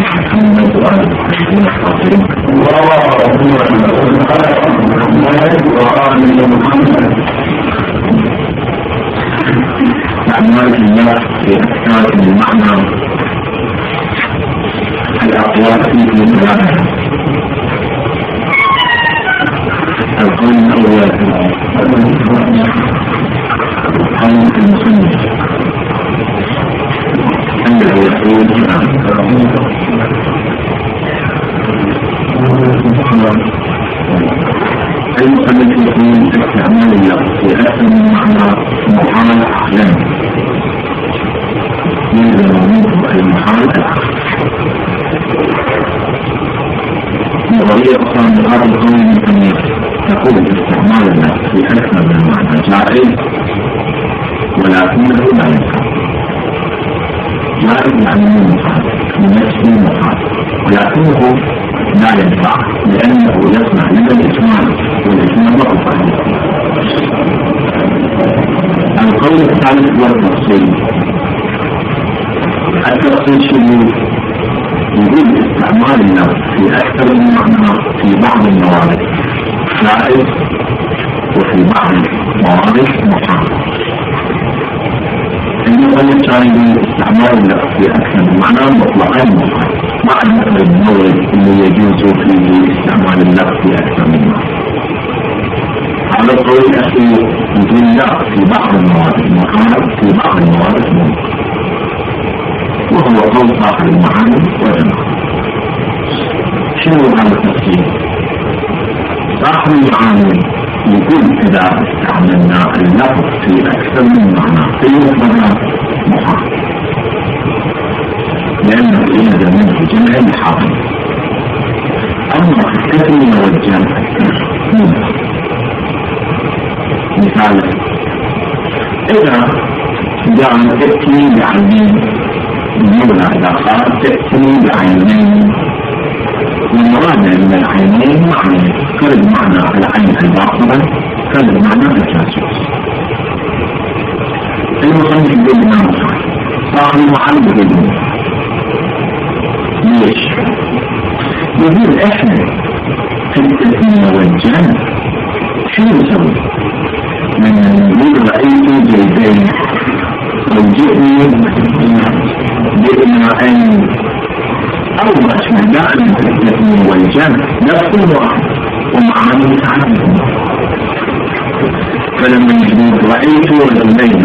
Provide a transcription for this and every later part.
محمد وآل محمد الطاهرين. أعمال الله في أكثر المعنى الأقوال فيه ثلاثة. القول الأول قول المصنف أنه يقول المصنف يقول استعمال اللفظ في أكثر من معنى محال أحلام يلزم منه المحال العقل. نظرية أخرى من هذا القول المصنف تقول استعمال اللفظ في أكثر من معنى جائز ولكنه لا ينفع. جائز يعني محال بنفسه محال ولكنه لا ينفع لأنه يصنع من الإجمال والإجمال ضعف. القول الثالث هو التفصيل. التفصيل شنو؟ يقول استعمال اللفظ في أكثر من معنى في بعض الموارد جائز وفي بعض الموارد محال. النقطة الثانية استعمال اللفظ في أكثر من معنى مطلقا محال مع المورد اللي يجوز فيه استعمال اللفظ في أكثر من معنى. على القول الأخير يقول لا في بعض الموارد محال في بعض الموارد ممكن، وهو قول صاحب المعاني والجماعة. شنو هذا التفسير؟ صاحب المعاني يقول إذا استعملنا اللفظ في أكثر من معنى فيصبح محال لأنه يلزم منه جمع الحاضر. أما في التثنية والجمع مثال إذا جعل تأتي بعينين المولى إذا قال تأتي بعينين والمراد من العينين معنى كالمعنى العين الباطنة كالمعنى الجاسوس. المصنف يقول لنا محال صاحب المحل يقول ليش؟ يقول احنا في التثنية والجمع شو نسوي؟ من نقول رأيت جيدين وجئني جئنا أن أو أشهد دائما في التثنية والجمع نفس واحد ومعنى متعدد. فلما يقول رأيت رجلين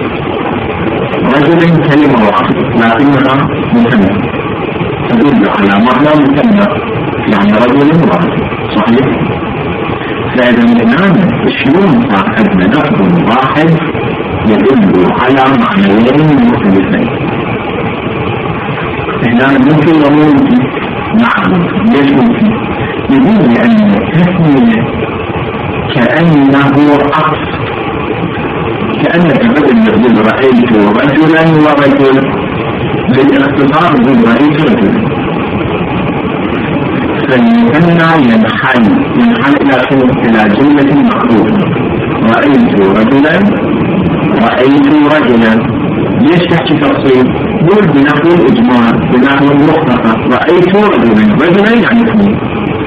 رجل كلمة واحدة لكنها مثنى تدل على معنى مثنى يعني رجل واحد صحيح. فإذا الآن شلون صاحبنا لفظ واحد يدل على معنيين مختلفين؟ هنا ممكن وممكن. نعم ليش ممكن؟ يقول لأن التثنية كأنه عطف، كأنك بدل يقول رأيت رجلا ورجل للاختصار يقول رأيت رجلا. فالمثنى ينحل إلى جملة مخلوقة رأيت رجلا رأيت رجلا. ليش تحكي تفصيل؟ قول بنحو الإجمال بنحو المختصر رأيت رجلا يعني اثنين.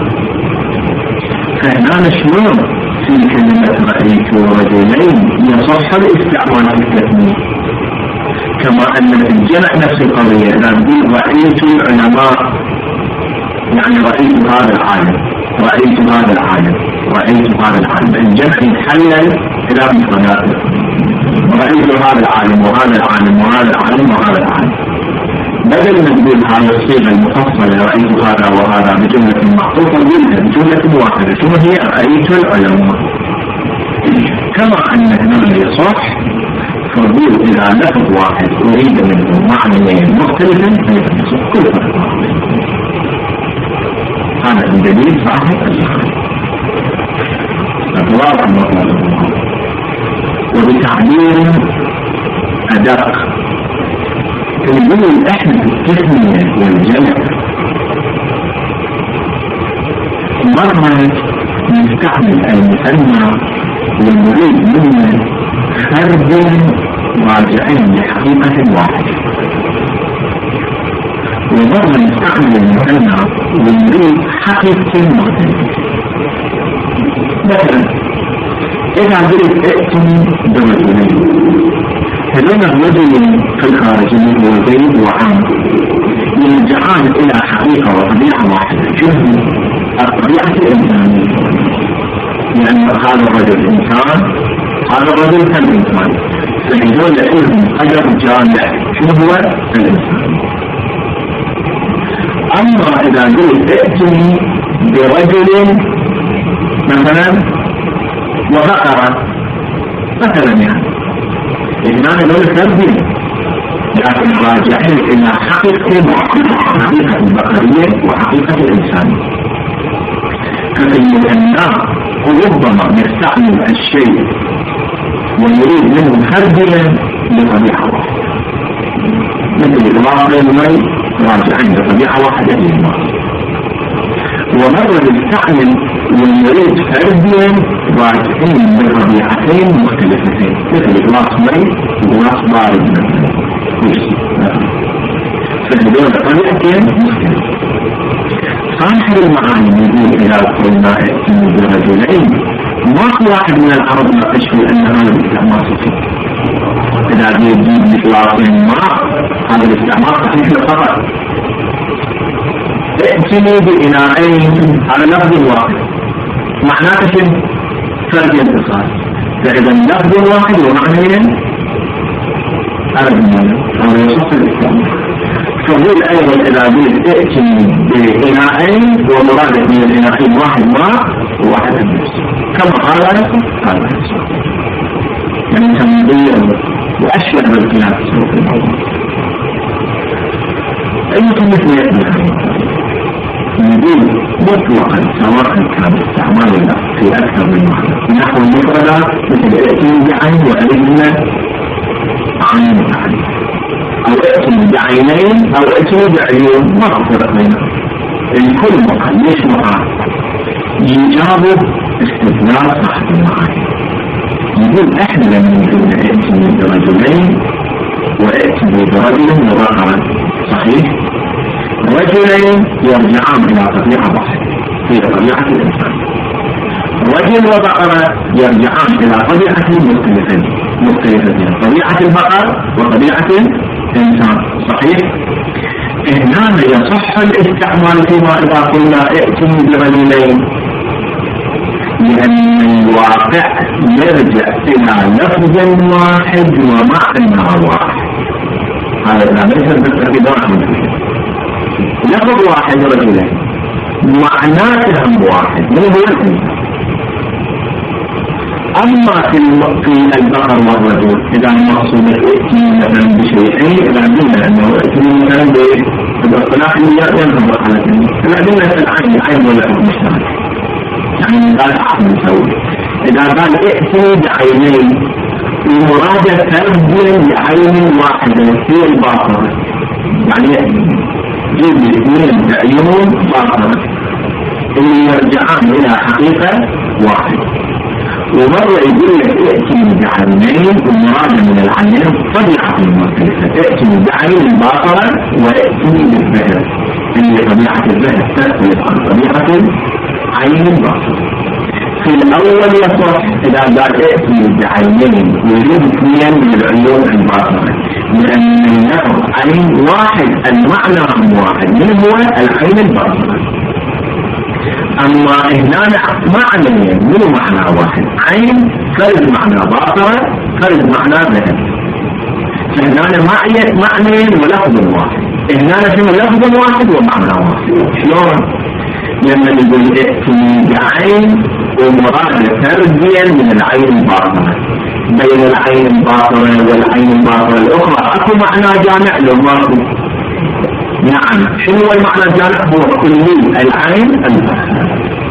فهنا شلون في كلمة رأيت رجلين يصح الاستعمال في التثنية، كما أن في الجمع نفس القضية. إذا نقول رأيت العلماء يعني رأيت هذا العالم رأيت هذا العالم رأيت هذا العالم. الجمع يتحلل إلى مفرداته رأيت هذا العالم وهذا العالم وهذا العالم وهذا العالم، بدل ما نقول هذه الصيغة المفصلة رأيت هذا وهذا بجملة معطوفة بجملة واحدة ثم هي رأيت العلماء. كما أن هنا يصح فنقول إذا لفظ واحد أريد منه معنيين مختلفين فيصح كل فرق. هذا الدليل صحيح أطلاق مطلق. وبتعبير أدق نقول احنا في التثنية والجمع مرة نستعمل المثنى ونريد منه فرد راجعين لحقيقة واحدة، ومرة نستعمل المثنى ونريد حقيقة مختلفة. مثلا إذا قلت ائتني برجلين، هذول الرجل في الخارجية هو زيد وعمر يرجعان إلى حقيقة وطبيعة واحدة، شو هي الطبيعة الإنسانية، لأن هذا الرجل إنسان، هذا الرجل كان إنسان، فهذول لهم أجر جامع، شو هو الإنسان. أما إذا قلت ائتني برجل مثلا وبقرة مثلا، يعني هنا هذول فردين، لكن راجعين إلى حقيقة البقرية وحقيقة الإنسان. ففي المثنى ربما يستعمل الشيء ويريد منه فرديا بطبيعة واحدة، مثل الواقع المي راجعين بطبيعة واحدة للماء. ومرة يستعمل ويريد فرديا راجعين بطبيعتين مختلفتين، مثل الواقع مي وواقع بارد مثلا، فهذول طريقتين مختلفة. صاحب المعاني يقول إذا قلنا ائتني برجلين، ماكو واحد من العرب ناقش في أن هذا الاستعمار صحيح. إذا يجيب مثلاثين ماء، هذا الاستعمار صحيح فقط. ائتني بإناءين، هذا لفظ واحد، معناته شنو؟ فرد اتصال. فإذا لفظ واحد ومعنيين هذا يصح الاستعمار. فهو أيضا إذا قلت ائتني بإناءين ومرادة من الإناءين واحد ماء وواحد النفس، كما قال قال يعني تنظير وأشبه بالكلام في الموضوع. أيضا مثل نقول مطلقا سواء كان استعمال في أكثر من معنى، نحو المفردات مثل ائتني بعين وأريد عين وعين، أو ائتني بعينين أو ائتني بعيون، ما أفرق بينهم، الكل مقال. ليش مقال؟ يجابه استدلال صاحب المعاني. يقول احنا لما نقول ائتني برجلين وائتني برجل وبقرة، صحيح؟ رجلين يرجعان إلى طبيعة واحدة هي طبيعة الإنسان، رجل وبقرة يرجعان إلى طبيعة مختلفتين، طبيعة البقر وطبيعة الإنسان، صحيح؟ هنا يصح الاستعمال فيما إذا قلنا ائتني برجلين، لأن الواقع يرجع إلى لفظ واحد ومعنى واحد. هذا ليس بالتقدير، لفظ واحد رجلين معناتهم واحد، من هو الإنسان. أما في البقر والرجل إذا المقصود ائتني مثلا بشيئين، إذا قلنا أنه ائتني مثلا بالاصطلاح ينطبق على ذلك، إذا قلنا العين ولا مشترك، يعني قال أحد نسوي. إذا قال ائتني بعينين المراد تربيا بعين واحدة هي الباطنة، يعني جيب اثنين بعيون باطنة اللي يرجعان إلى حقيقة واحدة. ومرة يقول لك ائتني بعينين والمراد من العينين طبيعة مختلفة، ائتني بعين الباطنة وائتني بالذهب اللي طبيعة الذهب تختلف عن طبيعة عين الباطنة. في الأول يصح إذا قال ائتني بعينين ويريد اثنين من العيون الباطنة، لأن اللفظ عين واحد المعنى واحد، من هو العين الباطنة. أما هنا معنى من معنى واحد، عين فرد معنى باطنة فرد معنى ذهب، فهنا معنى ولفظ واحد، هنا شنو لفظ واحد ومعنى واحد. شلون؟ لما نقول ائتني بعين ومراد تربيا من العين الباطنة، بين العين الباطنة والعين الباطنة الأخرى أكو معنى جامع لو ماكو؟ نعم. شنو هو المعنى الجامع؟ هو كلي العين الباطنة،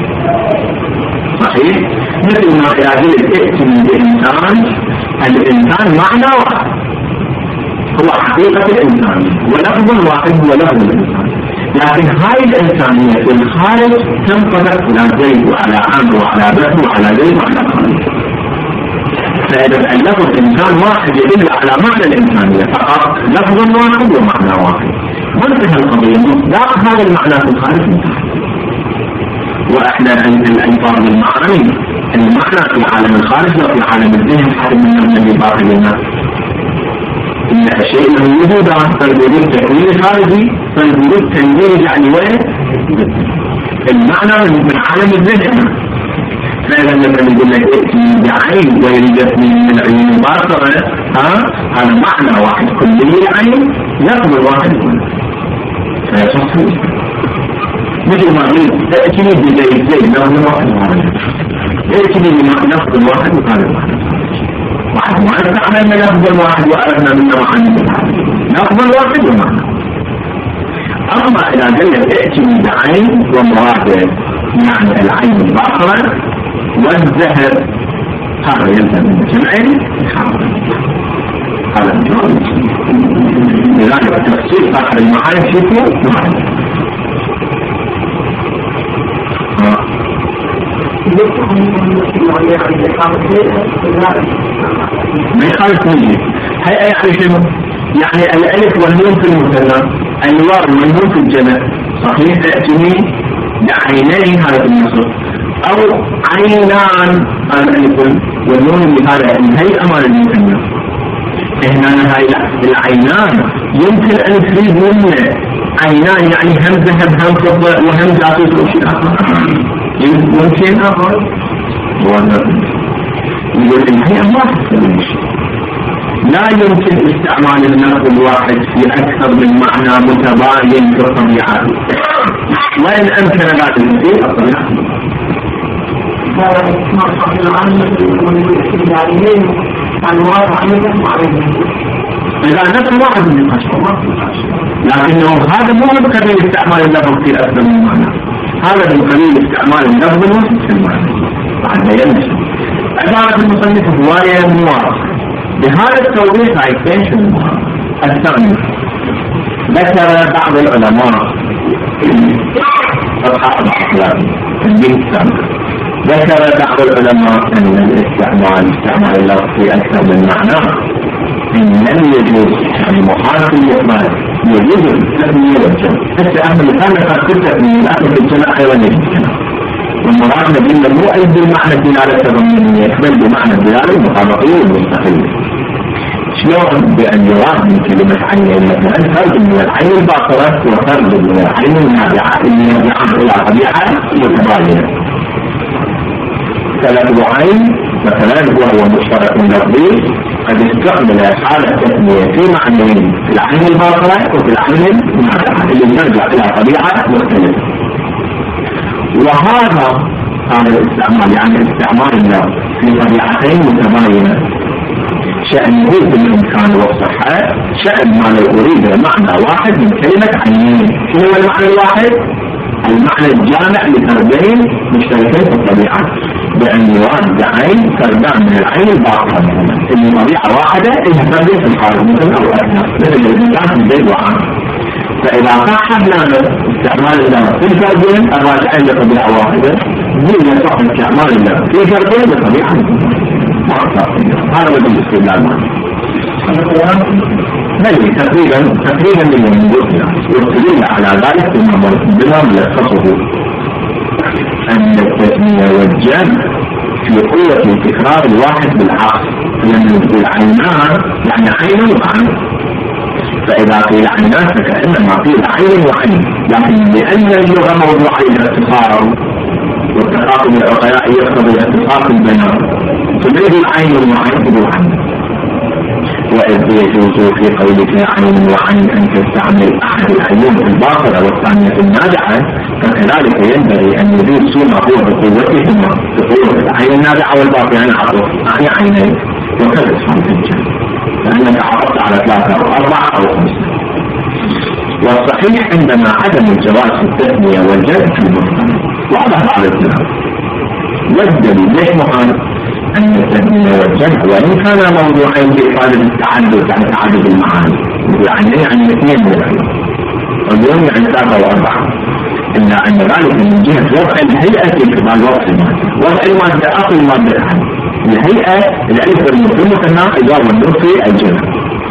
صحيح؟ مثل ما يقول ائتني بإنسان، الإنسان معنى واحد هو حقيقة الإنسان ولفظ واحد هو لفظ الإنسان، لكن هاي الإنسانية في الخارج تنطبق على زيد وعلى عمرو وعلى بكر وعلى زيد وعلى خالد. فإذا اللفظ إنسان واحد يدل على معنى الإنسانية فقط، لفظ واحد ومعنى واحد. منتهى القضية، مصداق هذا المعنى في الخارج منتهى. وإحنا الألفاظ بالمعنى، المعنى في عالم الخارج وفي عالم الذهن حسب النمط اللي باطلنا. إن الشيء له وجودان، فالوجود تكوين خارجي، فالوجود تنزيل يعني وين؟ المعنى من عالم الذهن. فإذا لما نقول لك ائتي بعين ويريدتني من العين الباطلة، هذا معنى واحد كلي العين يقبل واحد منه فيصح. مثل ما قلت ائتني بزيد، زيد لفظ واحد وهذا ائتني بلفظ واحد وهذا واحد ما استعملنا لفظ واحد وعرفنا منه معنى لفظ واحد ومعنى. أما إذا قال لك ائتني بعين ومراد يعني العين الباطلة والذهب، هذا يلزم من الجمعين هذا الجمع. لذلك تفسير صاحب المعاني شوفوا معاني ما يخالف نجي. هي يعني شنو؟ يعني الألف والنون في المثنى، الواو والنون في الجمع، صحيح تأتيني بعينين هذا في النصر، أو عينان الألف والنون اللي هذا هي أمر المثنى. هنا هاي العينان يمكن أن تريد منه عينان يعني هم ذهب هم فضة وهم جاسوس وشيء آخر، يمكن آخر يقول هي واحد. لا يمكن استعمال اللفظ الواحد في أكثر من معنى متباين في الطبيعة، وإن أمكن ذلك في الطبيعة. إذا نفس واحد من الأشخاص، لكنه هذا مو من قبيل استعمال اللفظ في أكثر من معنى، هذا من قبيل استعمال اللفظ الواحد في المعنى. بعد يمشي عبارة المصنف هواية موارقة. بهذا التوضيح عيشين الثاني ذكر بعض العلماء ذكر بعض العلماء أن استعمال اللفظ في أكثر من معنى إن لم يجوز يعني محارب الإطلاق، يجوز التثنية والجمع. هسه أهم مثال لقد كنت من الأخذ الجمع حيوان الجمع، والمراد نبينا مو أي بالمعنى الدلالة التضمنية بل بمعنى الدلالة المطابقية والمستقلة. شلون؟ بأن يراد من كلمة عين مثلا فرد من العين الباطلة وفرد من العين النابعة اللي يرجع إلى طبيعة متباينة. ثلاث عين مثلا وهو مشترك لفظي قد استعمل حالة تثنية في معنيين، في العين الباطلة وفي العين النابعة اللي يرجع إلى طبيعة مختلفة. وهذا الاستعمال يعني استعمال اللفظ في طبيعتين متباينة شأنه بالإمكان والصحة، شأن ما لو أريد معنى واحد من كلمة عينين. شنو هو المعنى الواحد؟ المعنى الجامع لفردين مشتركين في الطبيعة، بأن يراد بعين فردان من العين الباطلة مثلا اللي طبيعة واحدة إنها فردين في الخارج مثل أو أثناء مثل الإنسان في البيت وعام. فإذا صح لنا استعمال اللفظ في فردين الراجعين لطبيعة واحدة، زين صح استعمال اللفظ في فردين بطبيعة هذا هو الاستدلال. بل تقريبا من يستدل على ذلك بما ملخصه أن التثنية والجمع في قوة تكرار الواحد بالعقل، لأن العينان يعني عين وعين، فإذا قيل عينان فكأنما قيل عين وعين، لكن لأن اللغة موضوعين اختصارا والتقاطب العقلاء يقتضي اختصاص البيان، تبعد العين والعين بالعين. وإذ يجوز في قولك عين وعين أن تستعمل أحد العيون الباطلة والثانية النابعة، فكذلك ينبغي أن يزيد سوما هو بقوتهما بقوة العين النابعة والباطلة عن عطف يعني عينين وكذا صارت الجنة، لأنك عرفت على 3 أو 4 أو 5. والصحيح عندما عدم الجواز في التثنية والجمع في المفهوم واضح على الكلام. والدليل ليش محال أن التثنية والجمع وإن كان موضوعين بإفادة التعدد عن تعدد المعاني، يعني 2 من العلم واليوم يعني 3 و4، إلا أن ذلك من جهة وضع الهيئة في كمال وضع المادة. وضع المادة أقل مادة الهيئة الألف والنون في المثنى إذا والنون في الجمع،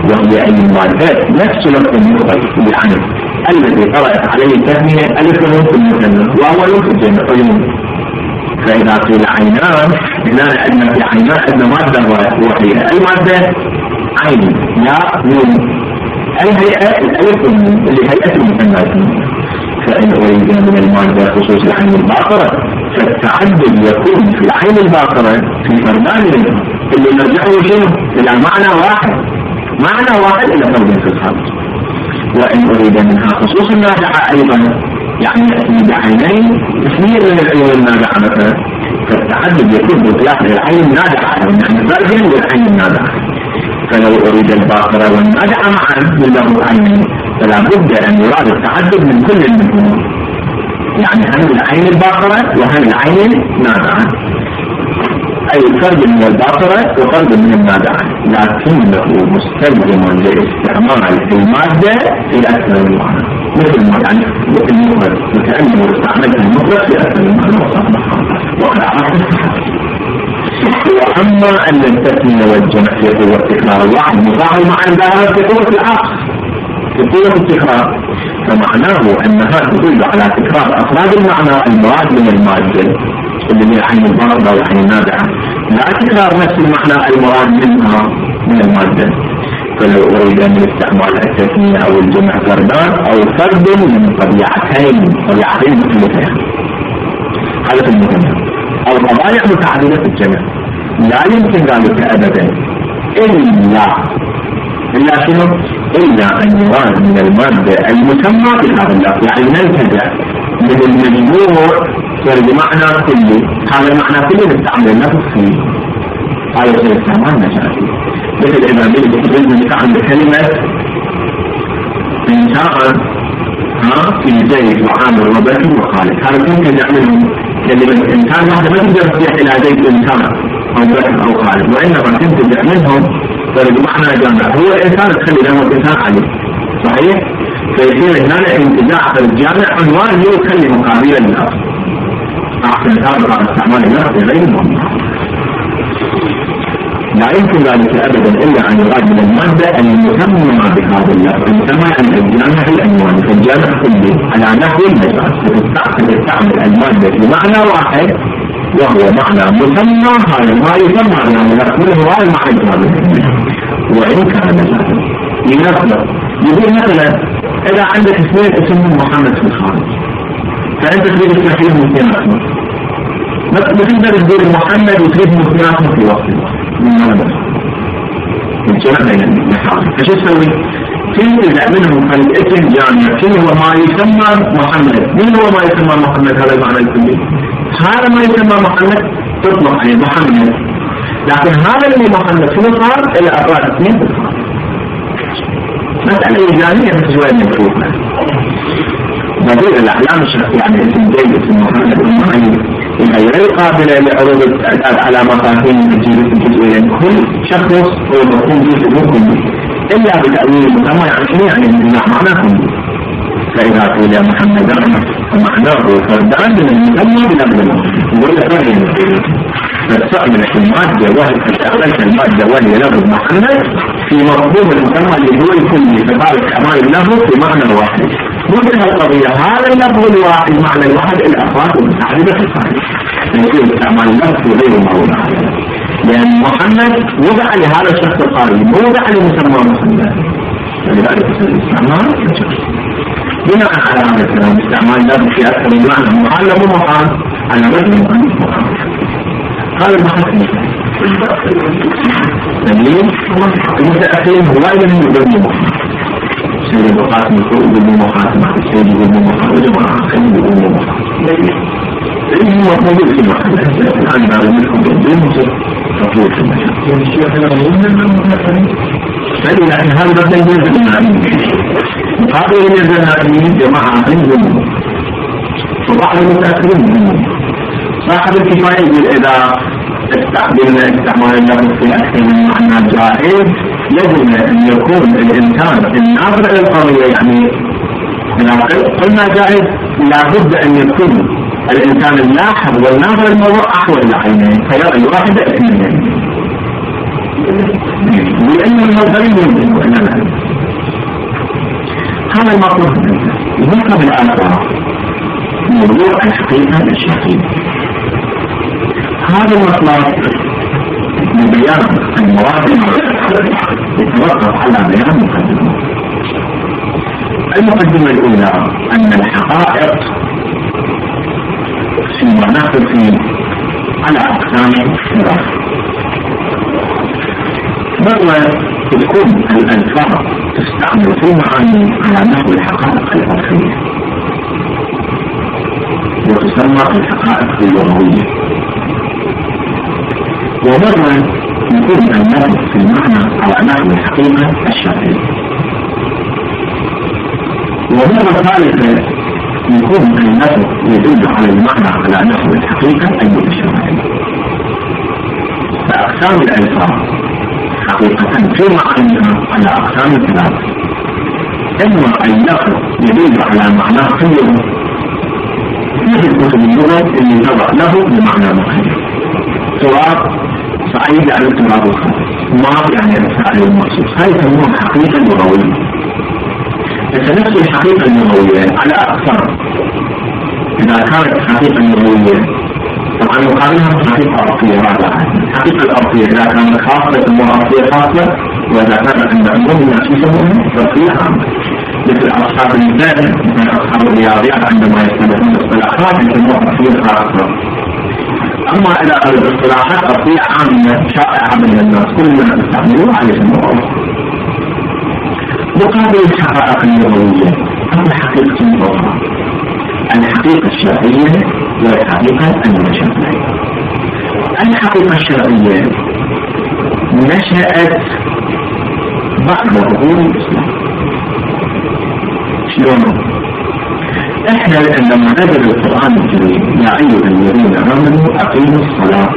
وهي أي مادة نفس لفظ المفرد العين الذي طرأت عليه التثنية ألف في المثنى وهو في الجمع عيون. فإذا قيل عينان هنا عندنا في عينان عندنا مادة واحدة، أي مادة؟ عين لا نون، أي هيئة الألف اللي هيئة المثنى. فإن أريد من المادة خصوص العين الباقرة فالتعدد يكون في العين الباقرة في فردان اللي نرجعه شنو؟ إلى معنى واحد إلى فرد في الخارج. وإن أريد منها خصوص النازعة أيضا يعني يأتي بعينين اثنين من العيون النازعة مثلا، فالتعدد يكون بإطلاق العين النازعة يعني فرد للعين النازعة. فلو أريد الباقرة والنازعة معا من له عينين فلا بد أن يراد التعدد من كل منهم، يعني هم العين الباقرة وهم العين النازعة، أي فرد من الباقرة وفرد من النازعة، لكنه مستلزم لاستعمال المادة في أكثر من معنى، مثل ما يعني المفرد وكأنه استعمل المفرد في أكثر من معنى وقد عرفت. وأما أن التثنية والجمع في قوة التكرار الواحد مفاعل مع الظاهر في قوة العقل في قوة التكرار، فمعناه أنها تدل على تكرار أفراد المعنى المراد من المادة اللي هي عين الباقرة والعين النازعة، لا تكرار نفس المعنى المراد منها من المادة. فلو أريد من استعمال التثنية أو الجمع فردان أو فرد من طبيعتين مختلفتين، هذا في المهم، أو طبائع متعددة في الجمع، لا يمكن ذلك أبدا إلا شنو؟ إلا أن يراد من المادة المسمى في هذا اللفظ، يعني ننتزع من المجموع بمعنى كلي، هذا المعنى كلي نستعمل اللفظ فيه، هذا يصير استعمال مجازي. مثل إذا بدأت عند كلمة إنسان في زيد وعامر وبكر وخالد، هذا ممكن نعمله كلمة إنسان واحدة ما تقدر تصيح إلى زيد إنسان أو بكر أو خالد، وإنما تنتزع منهم فبمعنى جامع هو الإنسان تخلي له الإنسان عليه، صحيح؟ فيصير هنا انتزاع الجامع عنوان هو يخلي مقابلا للأصل. أحسن تابع استعمال اللفظ غير المهم. لا يمكن ذلك أبدا إلا أن يراد من المادة المسمى بهذا اللفظ، المسمى أن الجامع العنوان فالجامع كله على نحو المجاز، فتستعمل المادة بمعنى واحد وهو معنى مسمى، هذا ما يسمى يعني نقوله هو المعنى، وإن كان مجازا. لنفسه يقول مثلا إذا عندك اثنين اسمهم محمد في الخارج فأنت تريد تستحيلهم اثنين اسمه، ما تقدر تقول محمد وتريد اثنين في وقت من هذا الجمع بين المحاور. فشو تسوي؟ تنتزع منهم الاسم جامع شنو هو ما يسمى محمد. من هو ما يسمى محمد؟ هذا المعنى الكلي. هذا ما يسمى محمد تطلق عليه محمد، لكن هذا اللي محمد شنو صار؟ إلى أفراد اثنين في الخارج. مسألة إيجابية بس شوية مفروضة. نظير الأحلام الشخصية يعني اسم زيد اسم محمد المعين غير قابلة لعروض على مفاهيم الجزئية، كل شخص هو مفهوم جزء ممكن إلا بتأويل المسمى، يعني شنو يعني انتزاع معناكم. فإذا قيل محمد فمعناه فردان من المسمى بلفظ ولا فرق، فاستعملت المادة وهي استعملت المادة وهي لفظ محمد في مفهوم المسمى اللي هو الكلي، فصار استعمال اللفظ بمعنى واحد. منتهى القضية هذا اللفظ الواحد معنى الواحد الأفراد المتعددة في الخارج، يصير استعمال اللفظ غير موضوع، لأن محمد وضع لهذا الشخص الخارجي وضع لمسمى محمد، ولذلك يصير الاستعمال بناء على هذا الكلام استعمال اللفظ في أكثر من معنى، محال مو محال على وزن محال. هذا المحال دليل المتأخرين هو أيضا يبني محال. سيد القاسم يقول ابن محاسمة، السيد ابن محاسمة وجماعة خليل ابن محاسمة لأنه موجود في محاسمة الآن بعد منكم بإذن مصر مطلوب في المجال. لكن هذا بدل ينزل النائمين مقابل ينزل النائمين جماعة خليل وبعض المتأخرين منهم. صاحب الكفاية يقول إذا استعملنا استعمال اللفظ في أكثر من معنى جائز يجب أن يكون الإنسان الناظر إلى القضية، يعني قلنا جائز لابد أن يكون الإنسان اللاحظ والناظر الموضوع أحوال العينين فيرى الواحد اثنين. لأن المصدرين يمكن أن نعلم هذا المطلوب منه يذكر بالآثار موضوع الحقيقة الشرعية. هذا المطلب لبيان المراد يتوقف على بيان مقدمة. المقدمة الأولى أن الحقائق فيما نأخذ فيه على أقسام ثلاثة. مرة تكون الألفاظ تستعمل في معاني على نحو الحقائق العرفية وتسمى الحقائق اللغوية، ومرة يكون اللفظ في المعنى على نحو الحقيقة الشرعية، ومرة ثالثة يكون اللفظ يدل على المعنى على نحو الحقيقة المتشرعية. فأقسام الألفاظ حقيقة في معناها على أقسام ثلاثة: إما اللفظ يدل على معناه كله مثل كتب اللغة اللي تضع له بمعنى مختلف، سواء صعيد على الاضطراب الخاص، ما يعني الفعل المخصوص، هاي يسموها حقيقة لغوية. نفس الحقيقة اللغوية على أقسام. إذا كانت حقيقة لغوية طبعا يقابلها حقيقة أرضية رابعة. الحقيقة الأرضية إذا كانت خاصة يسموها أرضية خاصة، وإذا كانت عند عموم الناس يسمونها أرضية عامة. مثل أصحاب المثال، مثل أصحاب الرياضيات عندما يستخدمون الاصطلاحات يسموها أرضية خاصة. أما إذا كانت الاصطلاحات أرضية عامة شائعة بين الناس كل من يستعملوها يسموها. مقابل الحقائق اللغوية هذه حقيقة أخرى: الحقيقة الشرعية والحقيقة المتشرعية. الحقيقة الشرعية نشأت بعد ظهور الإسلام. شلون؟ إحنا عندما نزل القرآن الكريم يا أيها الذين آمنوا أقيموا الصلاة،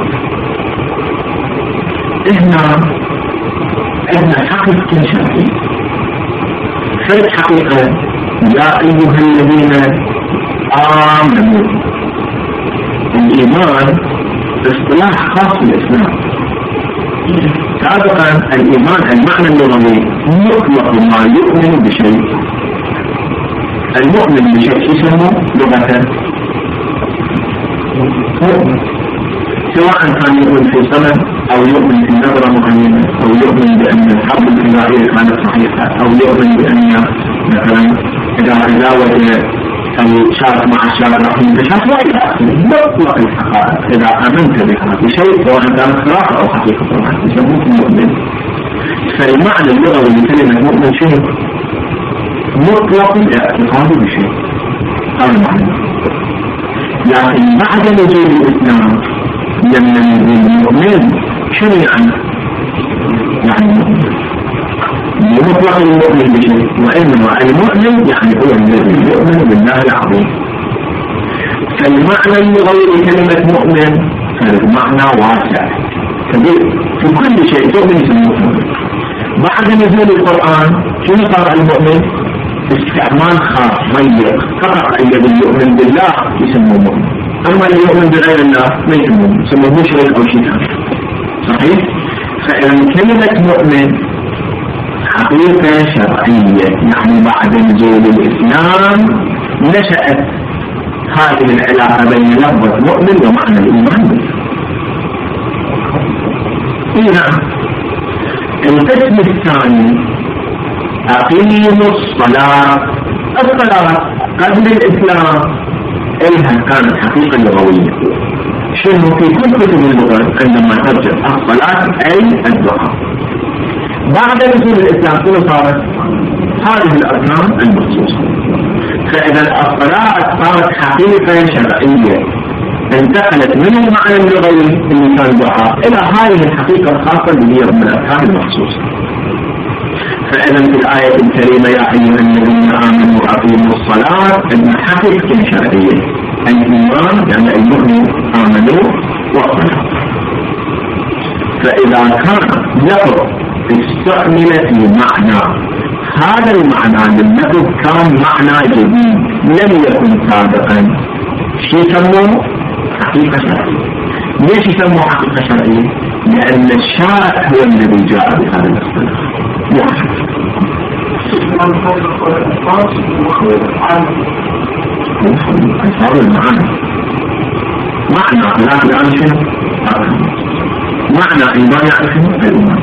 إحنا عندنا حقيقة شرعية. في الحقيقة يا أيها الذين آمنوا، الإيمان اصطلاح خاص بالإسلام. سابقا الإيمان المعنى اللغوي يطلق ما يؤمن بشيء. المؤمن بشيء يسمى لغة سواء كان يؤمن في صنم أو يؤمن في نظرة معينة أو يؤمن بأن الحرب الفضائية كانت صحيحة أو يؤمن بأن مثلا إذا وجد أو شارك مع الشارع راح ينتشر مطلق الحقائق. إذا آمنت بها بشيء سواء كانت خرافة أو حقيقة طبعا يسموه مؤمن. فالمعنى اللغوي لكلمة مؤمن شيء مطلق الاعتقاد بشيء، هذا المعنى. لكن بعد نزول الإسلام لما نزول المؤمن شنو يعني مطلق المؤمن بشيء، وإنما المؤمن يعني هو الذي يؤمن بالله العظيم. فالمعنى اللغوي لكلمة مؤمن فالمعنى واسع كبير في كل شيء تؤمن بالمؤمن. بعد نزول القرآن شنو صار المؤمن؟ استعمال خاص ضيق، فقط الذي يؤمن بالله يسموه مؤمن، أما اللي يؤمن بغير الله ما يسموه، يسموه مشرك أو شيء ثاني. صحيح؟ فإذا كلمة مؤمن حقيقة شرعية، يعني بعد نزول الإسلام نشأت هذه العلاقة بين لفظة مؤمن ومعنى الإيمان به. نعم. القسم الثاني أقيموا الصلاة. الصلاة قبل الإسلام إلها كانت حقيقة لغوية. شنو؟ في كل كتب اللغة عندما ترجع الصلاة أي الدعاء. بعد نزول الإسلام شنو صارت؟ هذه الأركان المخصوصة. فإذا الصلاة صارت حقيقة شرعية انتقلت من المعنى اللغوي اللي كان دعاء إلى هذه الحقيقة الخاصة اللي هي من الأركان المخصوصة. فإذا في الآية الكريمة يا أيها الذين آمنوا أقيموا الصلاة إن حقيقة شرعية. الإيمان يعني المؤمن آمنوا وصلوا. فإذا كان لفظ استعمل في معنى، هذا المعنى لللفظ كان معنى جديد لم يكن سابقا، شو يسموه؟ حقيقة شرعية. ليش يسموه حقيقة شرعية؟ لأن الشارع هو الذي جاء بهذا الاختلاف. ألفاظ المعاني معنى خلاف الآن شنو؟ معنى إيمان يعني شنو؟ الإيمان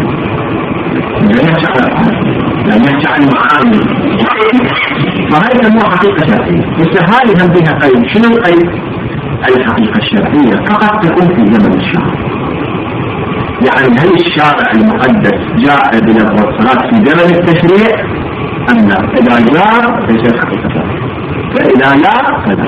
لم يحكي عن المعاني، فهذه تسمى حقيقة شرعية. بس هذه هم بها قيد. شنو القيد؟ الحقيقة الشرعية فقط تكون في زمن الشارع. يعني هل الشارع المقدس جاء بلفظ الصلاة في زمن التشريع أم لا؟ إذا جاء ليست حقيقة شرعية، فإذا لا فلا.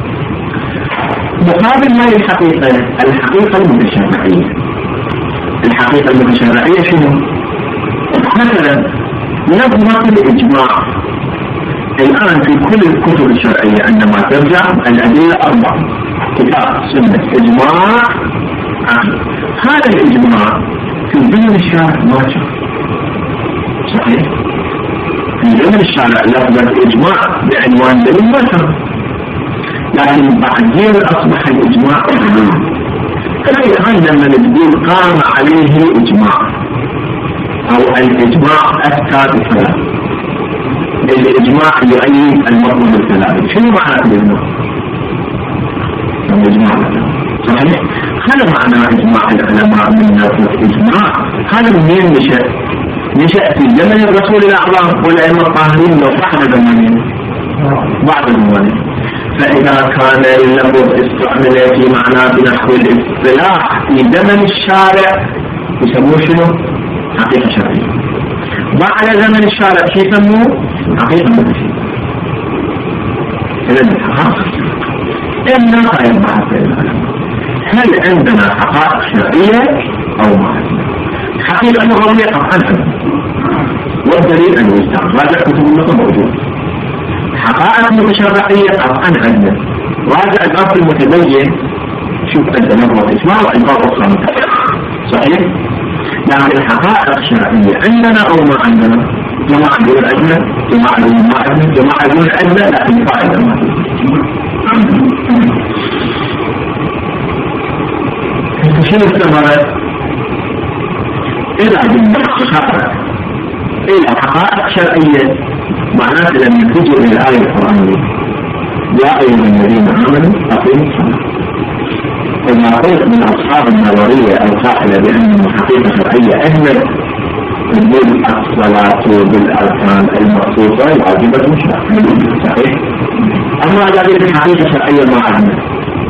مقابل ما الحقيقة؟ الحقيقة المتشرعية. الحقيقة المتشرعية شنو؟ مثلا لفظة الإجماع الآن في كل الكتب الشرعية عندما ترجع الأدلة 4: كتاب، سنة، إجماع، عقل. هذا الإجماع في زمن الشارع ما جاء. صحيح؟ في زمن الشارع لفظة إجماع بعنوان دليل ما جاء، لكن بعدين أصبح الإجماع دليل. الآن لما نقول قام عليه الإجماع أو الإجماع أفتى بكلام، الإجماع يؤيد المطلب الكلامي. شنو معنى الإجماع؟ الإجماع صحيح؟ هذا معنى إجماع العلماء من لفظ إجماع. هذا منين نشأ؟ نشأ في زمن الرسول الأعظم والأئمة الطاهرين وبعد زمانهم بعد زمانهم. فإذا كان اللفظ استعمل في معنى بنحو الاصطلاح في زمن الشارع يسموه شنو؟ حقيقة شرعية. بعد زمن الشارع شو يسموه؟ حقيقة متشرعية. إذن الحقائق إن قائم بحث العلماء هل عندنا حقائق شرعية أو ما عندنا؟ حقيقة لغوية طبعا عندنا، والدليل أنه يستعمل راجع كتب النظم موجود. حقائق متشرعية طبعا عندنا، راجع الأصل المتبين. شوف أنت لفظ إجماع وألفاظ أخرى متبينة. صحيح؟ لكن الحقائق الشرعية عندنا أو ما عندنا؟ جماعة يقول عندنا، جماعة يقول ما عندنا، جماعة يقول عندنا، لكن فائدة ما فيه. شنو الثمرة؟ إذا بالحقائق إلى حقائق شرعية معناته لما تجي إلى الآية القرآنية يا أيها الذين آمنوا أقيموا الصلاة. إذا قلت من أصحاب النظرية القائلة بأنه حقيقة شرعية أهمل تقول الصلاة بالأركان المخصوصة الواجبة الشرعية. صحيح؟ أما إذا قلت حقيقة شرعية ما عندنا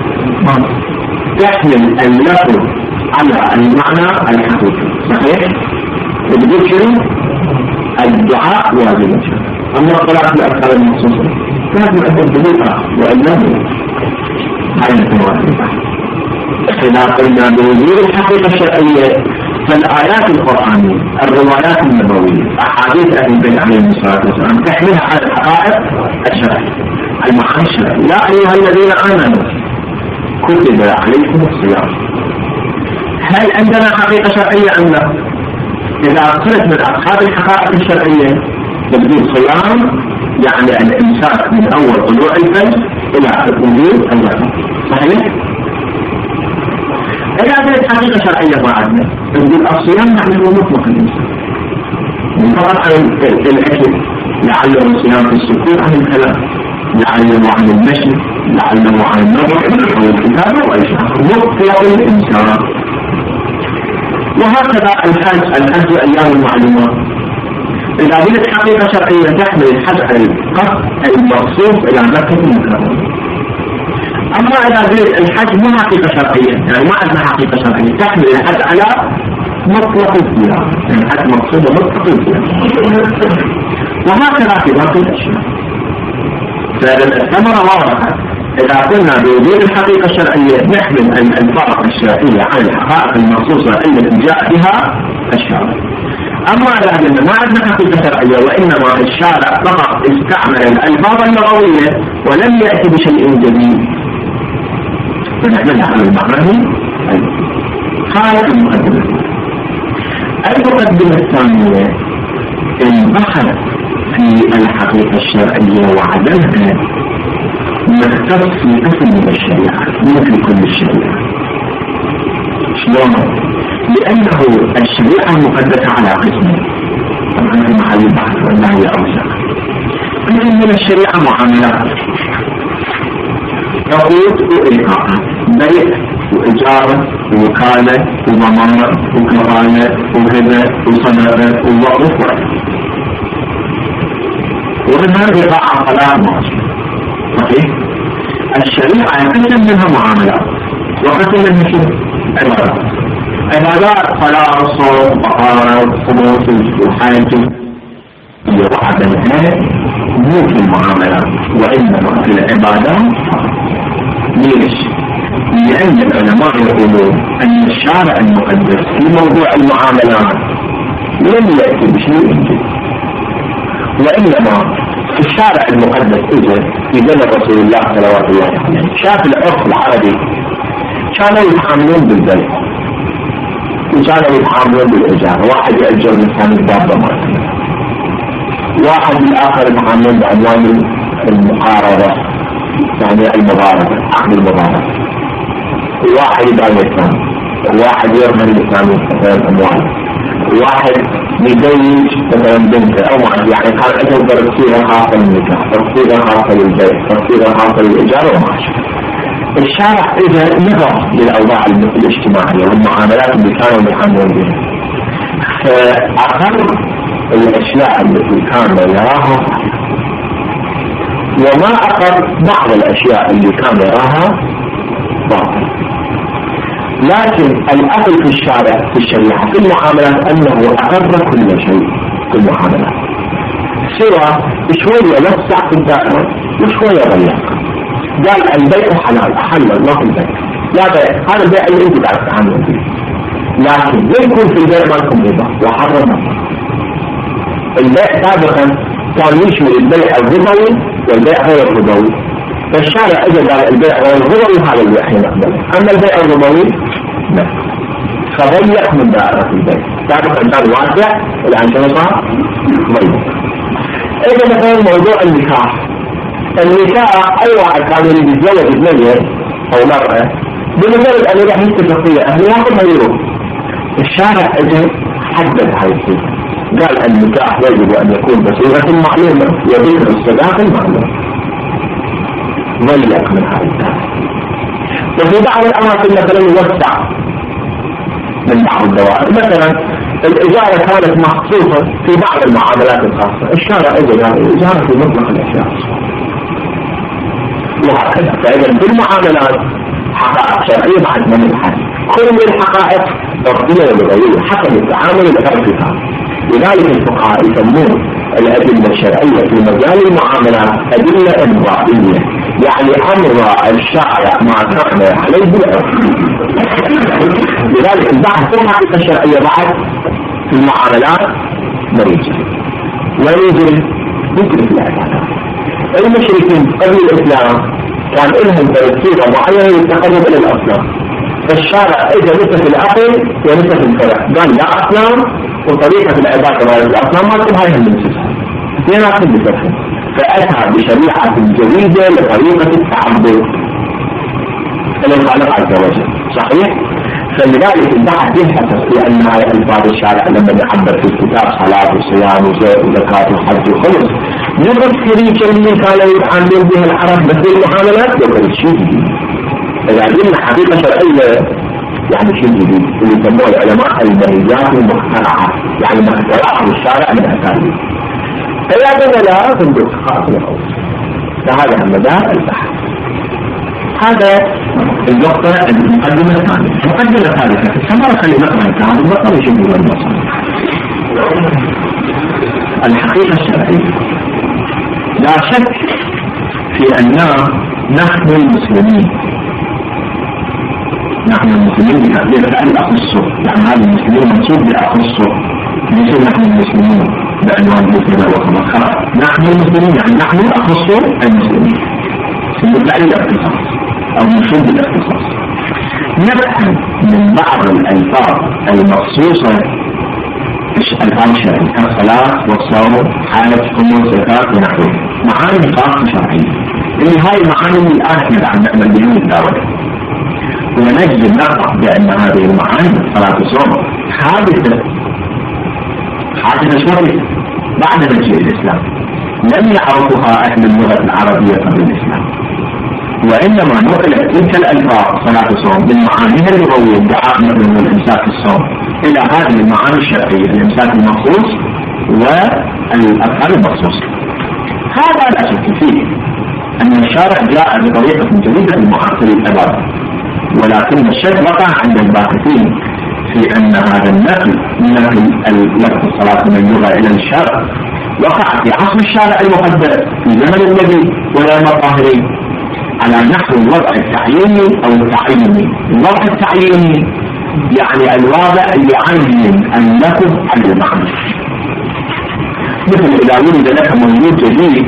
تحمل اللفظ على المعنى الحقيقي. صحيح؟ تقول شنو؟ الدعاء واجبة شرعية. أما الصلاة بالأركان المخصوصة لازم أن تقول وإلا هاي الواجبة. إذا قلنا بوجود الحقيقة الشرعية فالآيات القرآنية، الروايات النبوية، أحاديث أهل البيت عليهم الصلاة والسلام تحملها على الحقائق الشرعية، المعنى الشرعي. يا أيها الذين آمنوا كتب عليكم الصيام. هل عندنا حقيقة شرعية أم لا؟ إذا قلت من أصحاب الحقائق الشرعية تبدو صيام يعني الإمساك من أول طلوع الفجر إلى وجود الزكاة. صحيح؟ إذا كانت حقيقة شرعية ما عندنا نقول الصيام معنى هو مطلق الإنسان فقط عن الأكل، لعله الصيام في السكون عن الكلام، لعله عن المشي، لعله عن النظر أو الكتابة وإشعار مطلق الإنسان. وهكذا الحج أيام المعلومات إذا قلت حقيقة شرعية تحمل الحج على القصد المخصوص إلى مكة المكرمة. أما إذا قلت الحج مو حقيقة شرعية يعني ما عندنا حقيقة شرعية تحمل الحج على مطلق الزيارة، يعني الحج مقصودة مطلق الزيارة. وهكذا في باقي الأشياء. فإذا الثمرة واضحة إذا قلنا بوجود الحقيقة الشرعية نحمل الألفاظ الشرعية على الحقائق المخصوصة التي جاء بها الشارع. أما إذا قلنا ما عندنا حقيقة شرعية وإنما الشارع فقط استعمل الألفاظ اللغوية ولم يأتي بشيء جديد فنحملها على المعاني. هذا المقدمة. المقدمة الثانية البحث في الحقيقة الشرعية وعدمها مختص في قسم من الشريعة مو في كل الشريعة. شلون؟ لأنه الشريعة مقدسة على قسمين، طبعا في محل البحث والله هي أوسع. من الشريعة معاملات، عقود وإيقاعات، بيع وإجارة ووكالة وضمان وكفالة وهبة وصدقة ووقف ومنها إيقاع طلاق معصوم. صحيح؟ الشريعة قسم منها معاملات وقسم منها شو؟ عبادات. عبادات صلاة صوم طهارة خمس وحج وعدلها مو في المعاملات وإنما في العبادات. ليش؟ لأن العلماء يقولون أن الشارع المقدس في موضوع المعاملات لم يأتي بشيء جديد، وإنما الشارع المقدس اجى في زمن رسول الله صلوات الله عليه، شاف العرف العربي كانوا يتعاملون بالبيع وكانوا يتعاملون بالإجارة، واحد يأجر مثلا الدابة مالته، واحد الآخر يتعاملون بعنوان المقاربة يعني المضاربة، عقد المضاربة، واحد يبيع الإسلام، واحد يرمي الإسلام الأموال، واحد يزوج مثلا بنته او يعني كان عنده تفصيله خاصه للنكاح، تفصيله خاصه للبيع، تفصيله خاصه للايجار وما شابه. الشارع اذا نظر للاوضاع الاجتماعيه والمعاملات اللي كانوا يتعاملون بها، فاقر الاشياء التي كان يراها وما اقر بعض الاشياء اللي كان يراها باطل. لكن الأصل في الشارع في الشريعة في المعاملات أنه أقر كل شيء في المعاملات، سوى شوية وسع في الدائرة وشوية ضيق. قال البيع حلال، أحل ما في البيع، لا بيع، هذا البيع اللي أنت قاعد تتعامل فيه، لكن لا يكون في البيع مالكم ربا وحرم. البيع سابقا كان يشمل البيع الربوي والبيع غير الربوي، فالشارع اجى قال البيع غير الربوي هذا اللي احنا نقبله، اما البيع الربوي لا، فضيق من دائرة البيع. سابقا كان واسع الان شنو صار؟ ضيق. اذا مثلا موضوع النكاح، اي واحد كان يريد يتزوج بمرأة او مرأة بمجرد ان يروح يتفق فيها اهله ياخذها يروح. الشارع اجى حدد هاي الصيغة، قال النكاح يجب ان يكون بصيغة معلومة وذكر الصداق المعلوم، ضيق من هذا الدائرة. وفي بعض الأماكن مثلا يوسع من بعض الدوائر، مثلا الإجارة كانت مخصوصة في بعض المعاملات الخاصة، الشارع إجا قال الإجارة في مطلق الأشياء وهكذا. فإذا بالمعاملات حقائق شرعية بعد من الحد، كل الحقائق تفضيلية ولغوية حسب التعامل العرفي. لذلك الفقهاء يسمون الأدلة الشرعية في مجال المعاملات أدلة إمضائية، يعني أمضى الشارع ما كان عليه بالعرف. لذلك البحث في الحقيقة الشرعية بعد في المعاملات مريجة ويجري ذكر في العبادات. المشركين قبل الإسلام كان لهم ترتيبة معينة للتقرب إلى الأصنام، فالشارع إجا نسخ العقل ونسخ الفرع، قال لا أصنام وطريقة العبادة على الأصنام ما تبقى هاي النسخة اثنيناتهم بفتحهم، فأتى بشريعة جديدة لطريقة التعبد إلى الخالق عز وجل. صحيح؟ فلذلك البحث يبحث في أن هاي ألفاظ الشارع لما يعبر في الكتاب صلاة وصيام وزكاة وحج وخمس نفس الشريك اللي كانوا يتعاملون بها العرب بس المعاملات يقول شيء جديد. إذا قلنا حقيقة شرعية يعني شيء جديد اللي يسموه العلماء المهيات المخترعة، يعني ما اخترعه الشارع من أساليب. فإذا قلنا لا صندوق خاص له، فهذا مدار البحث. هذا النقطة المقدمة الثالثة. المقدمة الثالثة الثمرة خلي نقرأ الكلام المطلب يشبه المصر. الحقيقة الشرعية لا شك في أننا نحن المسلمين بتعبير فعل أخصه، يعني هذا المسلمين منصوب بأخصه، ليس نحن المسلمين بعنوان المسلمين وخلاص. نحن المسلمين يعني نحن أخصه المسلمين بالفعل الاختصاص أو منصوب بالاختصاص. نفهم من بعض الألفاظ المخصوصة الألفاظ الشرعية كالصلاة والصوم حالة خمس زكاة ونحوه، معاني خاصة شرعية اللي هاي معاني الآن احنا عم نعمل بهم الدعوة. ونجد نقع بأن هذه المعاني صلاة الصوم حادثة شرعية بعد مجيء الإسلام، لم يعرفها أهل اللغة العربية قبل الإسلام، وإنما نقلت تلك الألفاظ صلاة الصوم بالمعانيها اللغوية ادعاء مثل الإمساك الصوم إلى هذه المعاني الشرعية، الإمساك المخصوص والأفعال المخصوصة. هذا لا شك فيه أن الشارع جاء بطريقة جديدة لمعاصري الأبد، ولكن الشك وقع عند الباحثين في أن هذا النقل من لفظ الصلاة من اللغة إلى الشرع وقع في عصر الشارع المقدس في زمن النبي والأئمة الطاهرين على نحو الوضع التعييني أو التعييني. الوضع التعييني يعني الوضع اللي يعين اللفظ عن المعنى، مثل إذا ولد لك مولود جديد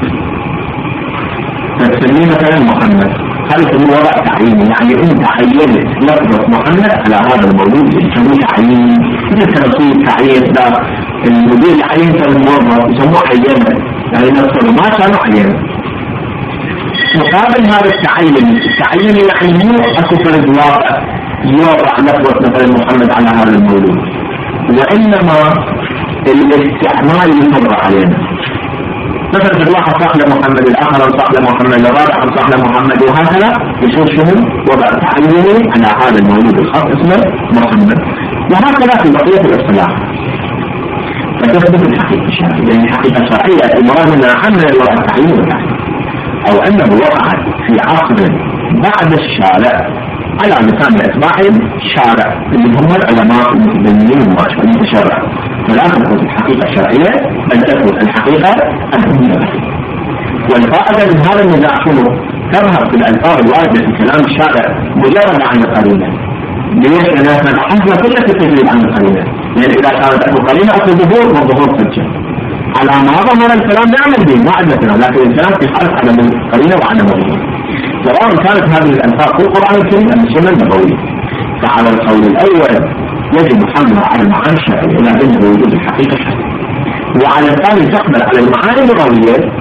فتسميه مثلا محمد، هذا يسموه وضع تعييني، يعني انت عينت لفظة محمد على هذا المولود، يسموه تعيين. مثل تنصيب تعيين، لا المدير يعين الموظف يسموه عينة، يعني نفسه ما كانوا عينة. مقابل هذا التعيين يعني مو اكو فرد واقع يوضع لفظة مثلا محمد على هذا المولود، وانما الاستعمال يمر علينا. مثلا الواحد صاح لمحمد، الاخر صاح لمحمد، الرابع صاح لمحمد، وهكذا يصير شنو وضع تعييني على هذا المولود الخاص اسمه محمد، وهكذا في بقيه الاصطلاح. فتثبت الحقيقه الشرعيه، يعني الحقيقه الشرعيه المراد منها حمل الوضع التعييني والتحديد، او انه وقع في عصر بعد الشارع على لسان اتباع الشارع اللي هم العلماء المتدينين المتشرع. فلا تثبت الحقيقة الشرعية بل تثبت الحقيقة الدينية. والفائدة من هذا النزاع شنو؟ تظهر في الألفاظ الواردة في كلام الشارع مجرد عن القرينة. ليش؟ لأنها نحن كلها تتجرب عن القرينة، لأن إذا كانت أكو قرينة أكو ظهور والظهور حجة. على ما ظهر الكلام نعمل به ما عندنا كلام، لكن الكلام في حالة عدم القرينة وعدم الظهور، سواء كانت هذه الألفاظ في القرآن الكريم أم السنة النبوية. فعلى القول الأول يجب حملها على المعاني الشرعية إلى جانب وجود الحقيقة الشرعية، وعلى الثاني تقبل على المعاني اللغوية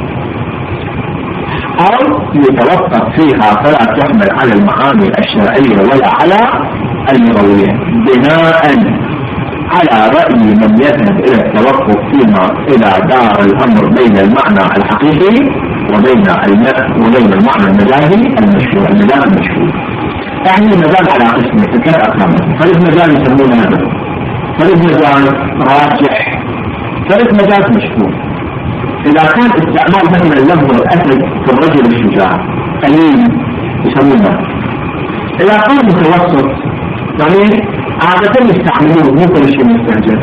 أو يتوقف فيها فلا تحمل على المعاني الشرعية ولا على اللغوية، بناء على رأي من يذهب إلى التوقف فيما إذا دار الأمر بين المعنى الحقيقي وبين المعنى المجازي المشهور. المجاز المشهور يعني المجاز على قسمه ثلاث أقسام. ثالث مجاز يسمونه هذا، ثالث مجاز راجح، ثالث مجاز مشهور. إذا كان استعمال مثلا اللفظ الأسد في الرجل الشجاع قليل يسمونه، إذا كان متوسط يعني عادة يستعملوه مو كل شيء مستهجن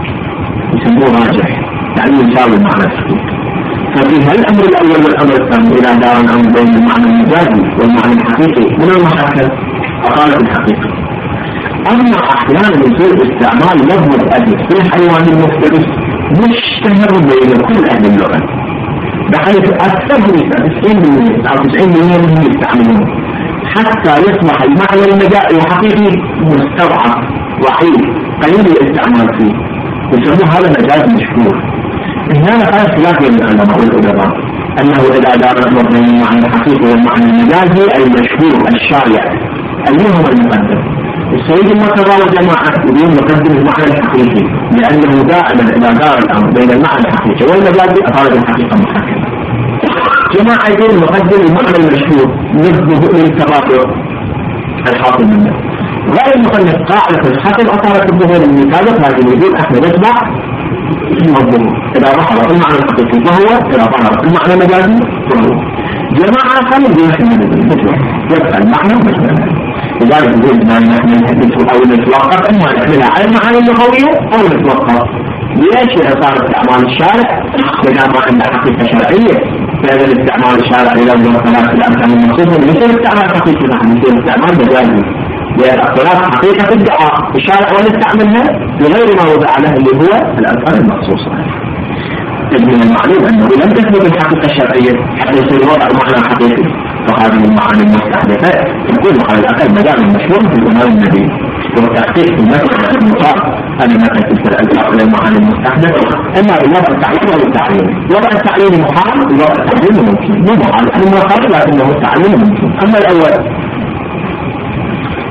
يسموه راجح، يعني يساوي المعنى الحقيقي. ففي الأمر الأول والأمر الثاني إذا دار الأمر بين المعنى المجازي والمعنى الحقيقي من المشاكل أقالت الحقيقة. أما أحيانا يصير استعمال لفظ الأسد في الحيوان المفترس مشتهر بين كل أهل اللغة، بحيث أكثر من 90% أو 90% منهم يستعملون حتى يصبح المعنى المجازي الحقيقي مستضعف وحيد قليل الاستعمال فيه، يسموه هذا مجاز مشهور. هنا كان خلاف بين العلماء والأدباء أنه إذا دار الأمر بين المعنى الحقيقي والمعنى المجازي المشهور الشائع أيهما المقدم؟ السيد المرتضى وجماعة يقولون مقدم المعنى الحقيقي، لأنه دائما إذا دار الأمر بين المعنى الحقيقي والمجازي أصارت الحقيقة محاكمة. جماعة يقول مقدم المعنى المشهور للترابط الحاصل منه. رأي المصنف قاعدة الحاكم أصارت الظهور المثالة، لكن يقول احنا نتبع الظهور إذا ظهر المعنى الحقيقي فهو، إذا ظهر المعنى المجازي فهو. جماعة خلوا مثله يبقى المعنى مثله. لذلك نقول ما نحن نحدث أو نتوقف إما نحملها على المعاني اللغوية أو نتوقف. ليش؟ إذا صار استعمال الشارع إذا ما عنده حقيقة شرعية، فإذا الاستعمال الشارع إلى ثلاث الأمثال المخصوصة مثل استعمال حقيقي نحن مثل استعمال مجازي، لأن الثلاث حقيقة ادعاء الشارع ونستعملها بغير ما وضع له اللي هو الأمثال المخصوصة. من المعلوم أنه لم تثبت الحقيقة الشرعية حتى يصير وضع معنى حقيقي، وهذه المعاني المستحدثة تكون على الأقل مجال مشهور في زمان النبي، وتحقيق المسألة المطاع أن مثل تلك الألفاظ المعاني المستحدثة إما بالوضع التعليمي أو التعليمي. الوضع التعليمي محال، والوضع التعليمي ممكن، مو محال، يعني محال لكنه التعليمي ممكن. أما الأول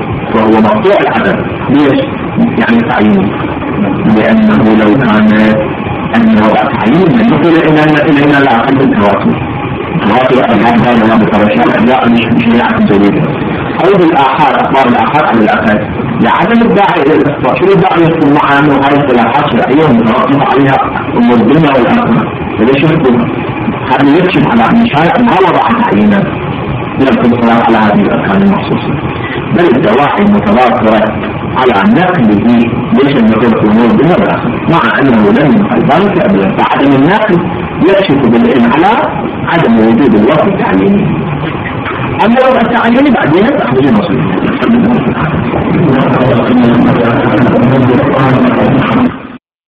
هو مقطوع العدم. ليش؟ يعني تعيين، لأنه لو كان أن وضع تعيين من نقول إلينا لا أقل بالتواتر، التواتر الآن لا بترشح لا مش شريعة جديدة. أو بالآحاد، أخبار الآحاد عن الآحاد لعدم الداعي إلى الإخبار. شو الداعي يقول معها أنه هاي الاصطلاحات شرعية مترتبة عليها أمور الدنيا والآخرة؟ فليش يقول هذا يكشف على أن الشارع ما وضع تعيينا لم تطلع على هذه الأركان المخصوصة، بل الدواعي متواترة على نقله ليش النقل في أمور الدنيا والآخرة، مع أنه لم يقل ذلك أبدا. فعدم النقل يكشف بالعلم على عدم وجود الوقت التعليمي. أما لو التعليمي بعدين تأخذ نصيب.